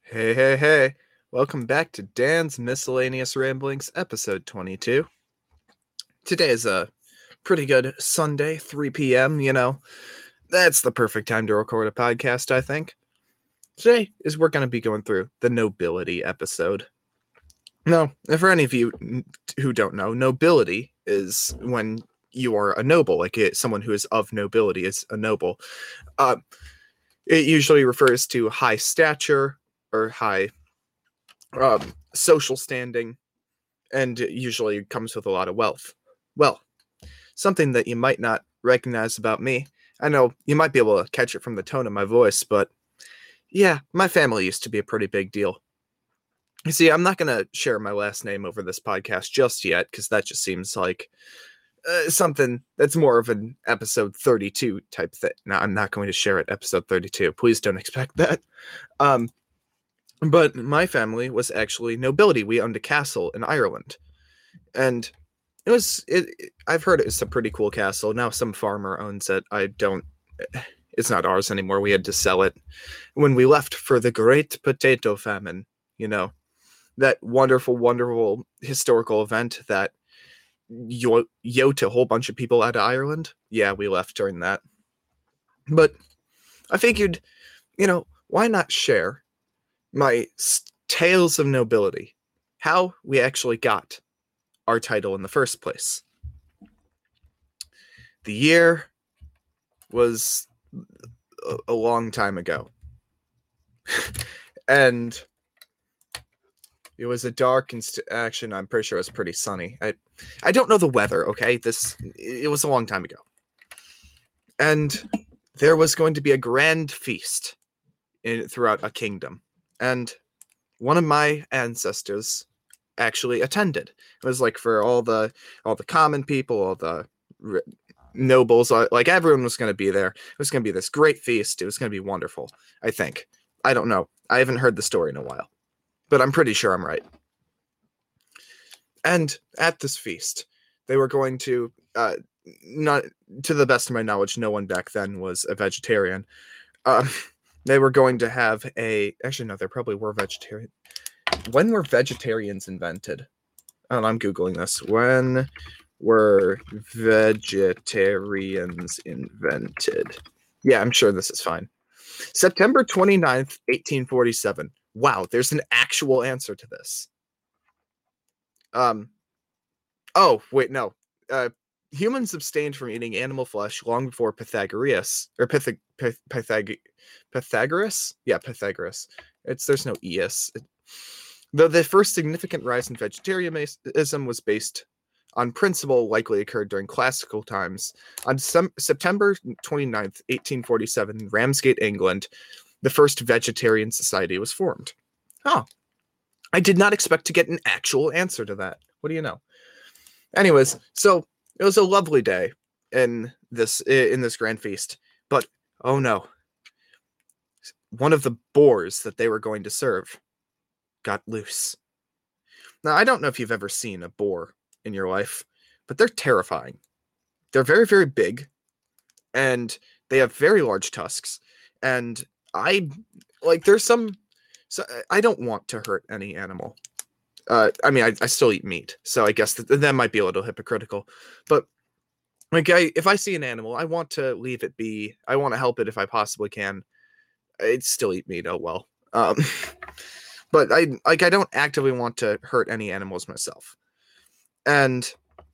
Hey, hey, hey. Welcome back to Dan's Miscellaneous Ramblings, episode 22. Today is a pretty good Sunday, 3 p.m., That's the perfect time to record a podcast, I think. Today is we're going to be going through the nobility episode. Now, for any of you who don't know, nobility is when you are a noble, someone who is of nobility is a noble. It usually refers to high stature or high social standing, and it usually comes with a lot of wealth. Well, something that you might not recognize about me, I know you might be able to catch it from the tone of my voice, but yeah, my family used to be a pretty big deal. You see, I'm not going to share my last name over this podcast just yet, because that just seems like something that's more of an episode 32 type thing. Now, I'm not going to share it episode 32. Please don't expect that. But my family was actually nobility. We owned a castle in Ireland. And I've heard it's a pretty cool castle. Now some farmer owns it. It's not ours anymore. We had to sell it when we left for the Great Potato Famine, that wonderful, wonderful historical event that yoked a whole bunch of people out of Ireland. Yeah, we left during that. But I figured, why not share my tales of nobility, how we actually got our title in the first place. The year was a long time ago. And it was a dark action. I'm pretty sure it was pretty sunny. I don't know the weather, okay? It was a long time ago. And there was going to be a grand feast throughout a kingdom. And one of my ancestors actually attended. It was like for all the common people, all the nobles, like everyone was going to be there. It was going to be this great feast. It was going to be wonderful, I think. I don't know. I haven't heard the story in a while, but I'm pretty sure I'm right. And at this feast, they were going to, not to the best of my knowledge, no one back then was a vegetarian. They were going to have actually, no, there probably were vegetarian. When were vegetarians invented? Oh, I'm Googling this. When were vegetarians invented? Yeah, I'm sure this is fine. September 29th, 1847. Wow, there's an actual answer to this. Oh, wait, no. Humans abstained from eating animal flesh long before Pythagoras, or Pythagoras? Yeah, Pythagoras. There's no ES. Though the first significant rise in vegetarianism was based on principle likely occurred during classical times. On September 29th, 1847, in Ramsgate, England, the first vegetarian society was formed. Oh, I did not expect to get an actual answer to that. What do you know? Anyways, so it was a lovely day in this grand feast, but oh no. One of the boars that they were going to serve got loose. Now, I don't know if you've ever seen a boar in your life, but they're terrifying. They're very, very big, and they have very large tusks, and there's some... So I don't want to hurt any animal. I still eat meat, so I guess that might be a little hypocritical, but if I see an animal, I want to leave it be. I want to help it if I possibly can. I'd still eat meat, oh well. But I don't actively want to hurt any animals myself. But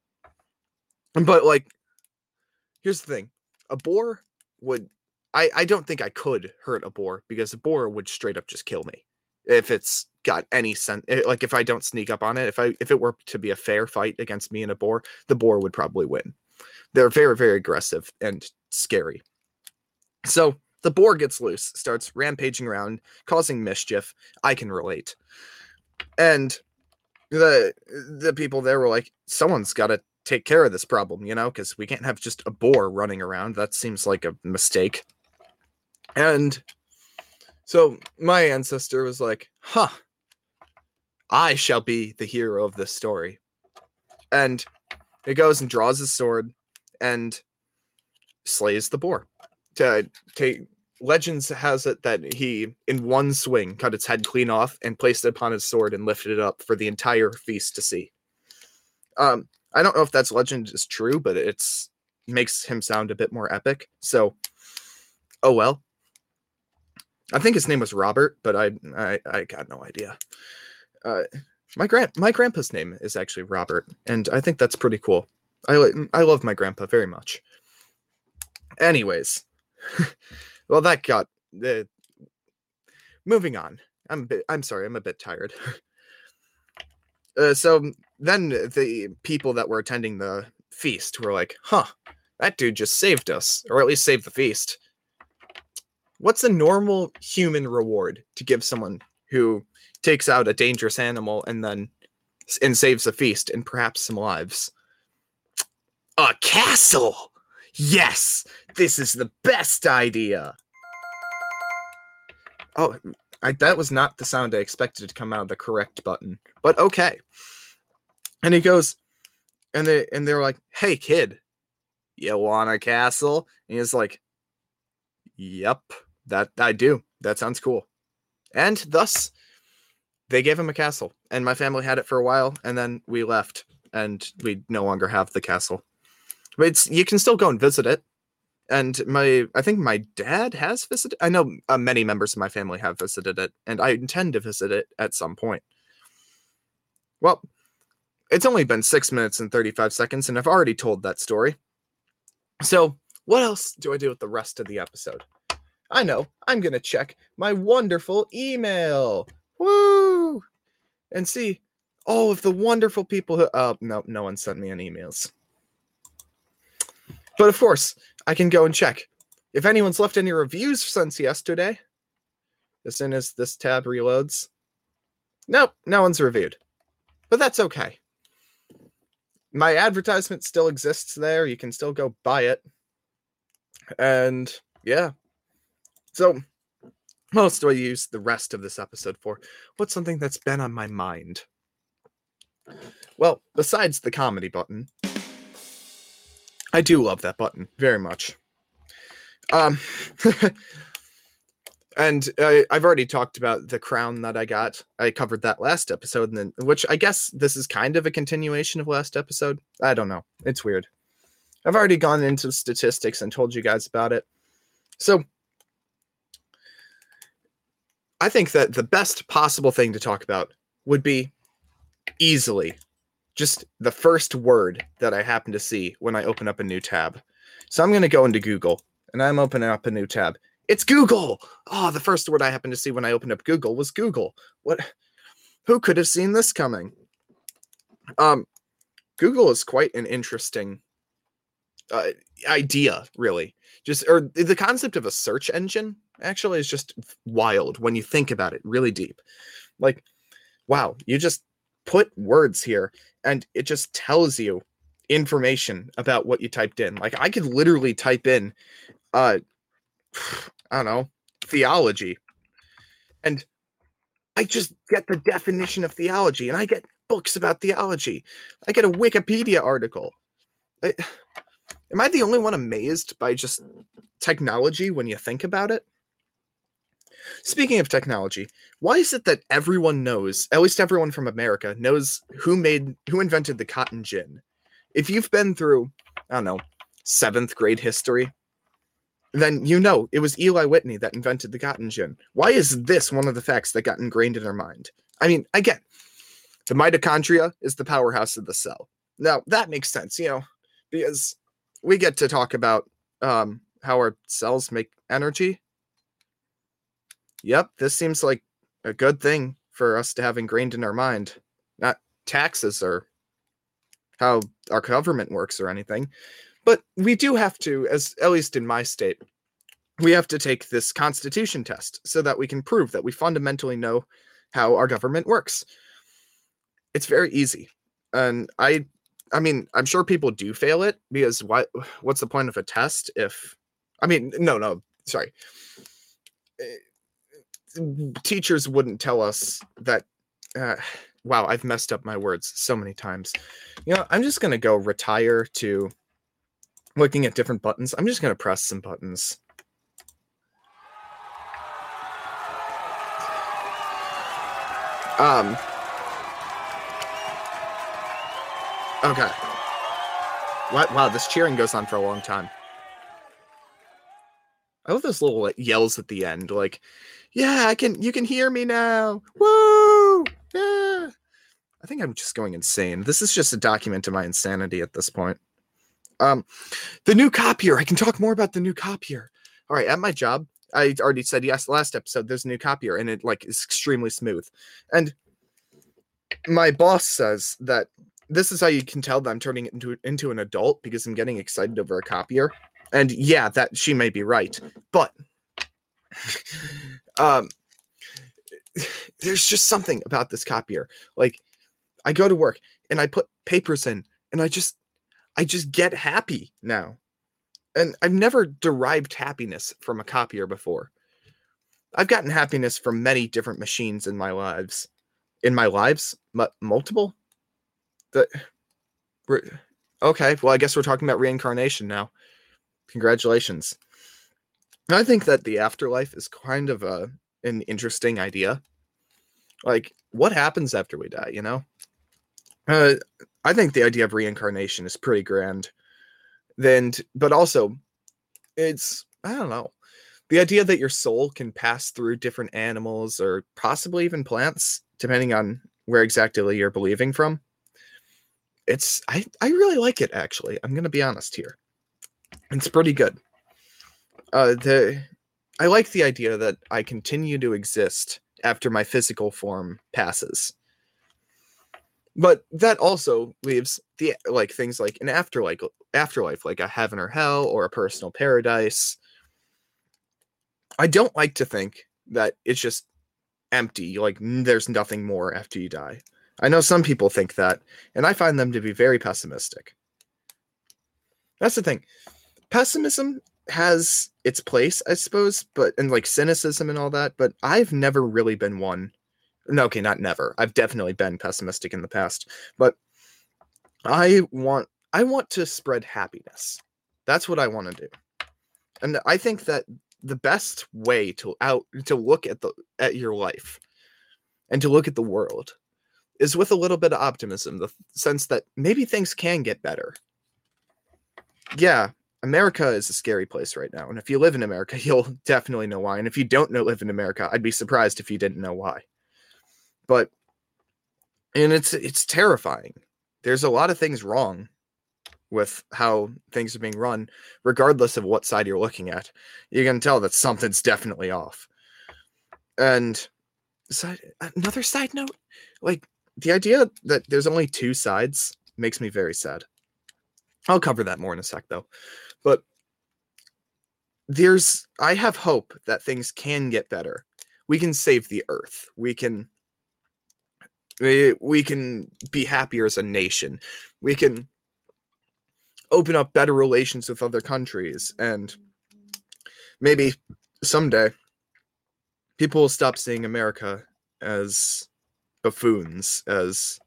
here's the thing. A boar would... I don't think I could hurt a boar, because a boar would straight up just kill me. If it's got any sense, like if I don't sneak up on it, if it were to be a fair fight against me and a boar, the boar would probably win. They're very, very aggressive and scary. So the boar gets loose, starts rampaging around, causing mischief. I can relate. And the people there were like, someone's got to take care of this problem, because we can't have just a boar running around. That seems like a mistake. And so my ancestor was like, I shall be the hero of this story. And he goes and draws his sword and slays the boar to take Legends has it that he, in one swing, cut its head clean off and placed it upon his sword and lifted it up for the entire feast to see. I don't know if that's legend is true, but it's makes him sound a bit more epic. So, oh well. I think his name was Robert, but I got no idea. My grandpa's name is actually Robert, and I think that's pretty cool. I love my grandpa very much. Anyways, well, that got moving on. I'm sorry, I'm a bit tired. So then the people that were attending the feast were like, "Huh, that dude just saved us, or at least saved the feast." What's a normal human reward to give someone who takes out a dangerous animal and saves a feast and perhaps some lives? A castle! Yes, this is the best idea. Oh, that was not the sound I expected to come out of the correct button, but okay. And he goes, and they're like, "Hey kid, you want a castle?" And he's like, "Yep, that I do. That sounds cool." And thus, they gave him a castle, and my family had it for a while, and then we left, and we no longer have the castle. But you can still go and visit it. And I think my dad has visited. I know many members of my family have visited it, and I intend to visit it at some point. Well, it's only been 6 minutes and 35 seconds, and I've already told that story. So, what else do I do with the rest of the episode? I know, I'm going to check my wonderful email. Woo! And see all of the wonderful people who... no one sent me any emails. But of course, I can go and check. If anyone's left any reviews since yesterday, as soon as this tab reloads, nope, no one's reviewed. But that's okay. My advertisement still exists there. You can still go buy it. And yeah. So, what else do I use the rest of this episode for? What's something that's been on my mind? Well, besides the comedy button, I do love that button very much. And I've already talked about the crown that I got. I covered that last episode, which I guess this is kind of a continuation of last episode. I don't know. It's weird. I've already gone into statistics and told you guys about it. So, I think that the best possible thing to talk about would be easily just the first word that I happen to see when I open up a new tab. So I'm going to go into Google, and I'm opening up a new tab. It's Google! Oh, the first word I happened to see when I opened up Google was Google. What? Who could have seen this coming? Google is quite an interesting idea, really. Or the concept of a search engine actually is just wild when you think about it really deep. Like, wow, you just put words here and it just tells you information about what you typed in. Like, I could literally type in I don't know, theology, and I just get the definition of theology, and I get books about theology. I get a Wikipedia article. Am I the only one amazed by just technology when you think about it? Speaking of technology, why is it that everyone knows, at least everyone from America, knows who invented the cotton gin? If you've been through, I don't know, 7th grade history, then you know it was Eli Whitney that invented the cotton gin. Why is this one of the facts that got ingrained in our mind? I mean, again, the mitochondria is the powerhouse of the cell. Now, that makes sense, because we get to talk about how our cells make energy. Yep, this seems like a good thing for us to have ingrained in our mind. Not taxes or how our government works or anything. But we do have to, at least in my state, we have to take this constitution test so that we can prove that we fundamentally know how our government works. It's very easy. And I mean, I'm sure people do fail it, because what's the point of a test if... I mean, no, sorry. Teachers wouldn't tell us that... wow, I've messed up my words so many times. I'm just going to go retire to looking at different buttons. I'm just going to press some buttons. Um. Okay. What? Wow, this cheering goes on for a long time. I love those little yells at the end, like, "Yeah, I can. You can hear me now. Woo! Yeah." I think I'm just going insane. This is just a document of my insanity at this point. Um, the new copier. I can talk more about the new copier. All right, at my job, I already said yes last episode. There's a new copier, and it is extremely smooth. And my boss says that this is how you can tell that I'm turning it into an adult, because I'm getting excited over a copier. And yeah, that she may be right, but there's just something about this copier. Like, I go to work and I put papers in, and I just get happy now. And I've never derived happiness from a copier before. I've gotten happiness from many different machines in my lives. Multiple? Okay, well, I guess we're talking about reincarnation now. Congratulations. I think that the afterlife is kind of an interesting idea. Like, what happens after we die, you know? I think the idea of reincarnation is pretty grand. But also, it's, I don't know, the idea that your soul can pass through different animals or possibly even plants, depending on where exactly you're believing from. I really like it, actually. I'm going to be honest here. It's pretty good. I like the idea that I continue to exist after my physical form passes. But that also leaves things like an afterlife, like a heaven or hell or a personal paradise. I don't like to think that it's just empty, like there's nothing more after you die. I know some people think that, and I find them to be very pessimistic. That's the thing. Pessimism has its place, I suppose, and like cynicism and all that, but I've never really been one. No, okay, not never. I've definitely been pessimistic in the past, but I want to spread happiness. That's what I want to do. And I think that the best way to look at your life and to look at the world is with a little bit of optimism, the sense that maybe things can get better. Yeah, America is a scary place right now, and if you live in America, you'll definitely know why. And if you don't live in America, I'd be surprised if you didn't know why. And it's terrifying. There's a lot of things wrong with how things are being run, regardless of what side you're looking at. You can tell that something's definitely off. And another side note, like, the idea that there's only two sides makes me very sad. I'll cover that more in a sec, though. But I have hope that things can get better. We can save the Earth. We can be happier as a nation. We can open up better relations with other countries, and maybe someday people will stop seeing America as buffoons, as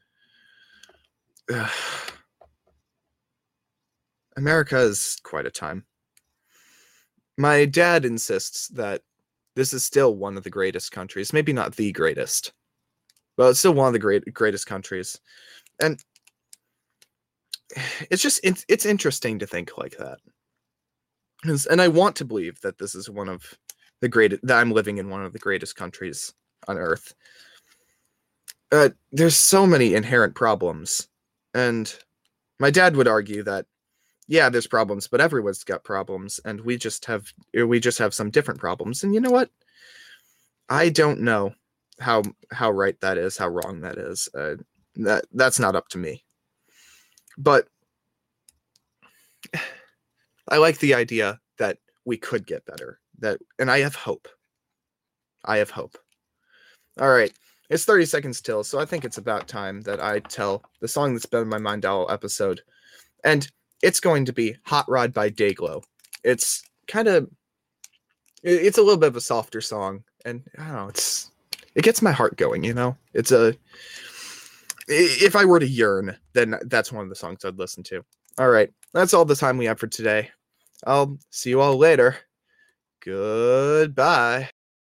America is quite a time. My dad insists that this is still one of the greatest countries, maybe not the greatest, but it's still one of the greatest countries. And it's interesting to think like that. And I want to believe that this is one of the greatest, that I'm living in one of the greatest countries on Earth. There's so many inherent problems, and my dad would argue that, yeah, there's problems, but everyone's got problems, and we just have some different problems. And you know what? I don't know how right that is, how wrong that is. That's not up to me. But I like the idea that we could get better. And I have hope. I have hope. All right. It's 30 seconds till, so I think it's about time that I tell the song that's been in my mind all episode. And it's going to be Hot Rod by Dayglow. It's a little bit of a softer song, and I don't know, it gets my heart going, you know? If I were to yearn, then that's one of the songs I'd listen to. All right, that's all the time we have for today. I'll see you all later. Goodbye.